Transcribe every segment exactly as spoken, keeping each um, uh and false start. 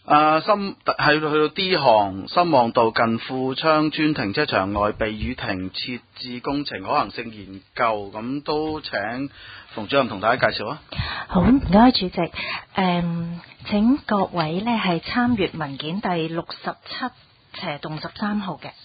啊，深係去到 D 項，深旺道近富昌村停車場外避雨亭設置工程可行性研究，咁都請馮主任同大家介紹啊。 好，唔該主席。誒、嗯，請各位呢係參閱文件第六十七斜洞十三號嘅。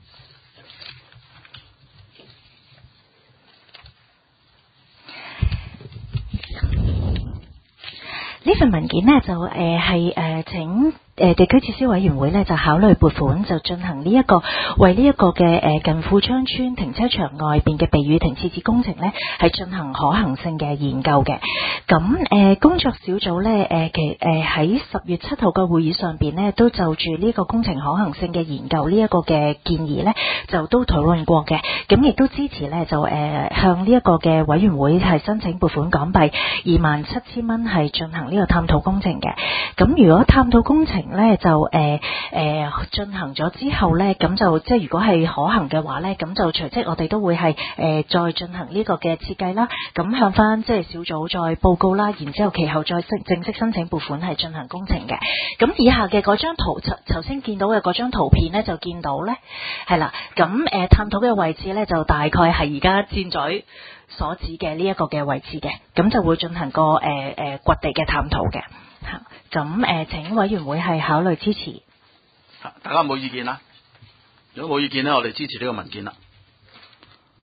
呢份文件呢，就誒係誒請誒地區設施委員會呢，就考慮撥款，就進行呢、這、一個為呢一個嘅誒近富昌村停車場外邊嘅避雨亭設置工程呢，係進行可行性嘅研究嘅。咁誒、呃、工作小組呢，誒其誒喺十月七號嘅會議上邊呢，都就住呢個工程可行性嘅研究呢一個嘅建議呢，就都討論過嘅。咁亦都支持呢，就誒、呃、向呢一個嘅委員會係申請撥款港幣二萬七千蚊係進行呢個探討工程嘅。咁如果探討工程咧就誒誒進行咗之後咧，咁就即係如果係可行嘅話咧，咁就隨即我哋都會係誒、呃、再進行呢個嘅設計啦，咁向翻即係小組再報告啦，然之後其後再正式申請撥款係進行工程嘅。咁以下嘅嗰張圖，頭先見到嘅嗰張圖片咧，就見到咧係啦。咁誒、呃、探討嘅位置咧，就大概係而家箭嘴所指嘅呢一個嘅位置嘅，咁就會進行個誒誒掘地嘅探討嘅。咁誒、呃，請委員會係考慮支持。 大家冇意見啦？如果冇意見呢，我哋支持呢個文件啦。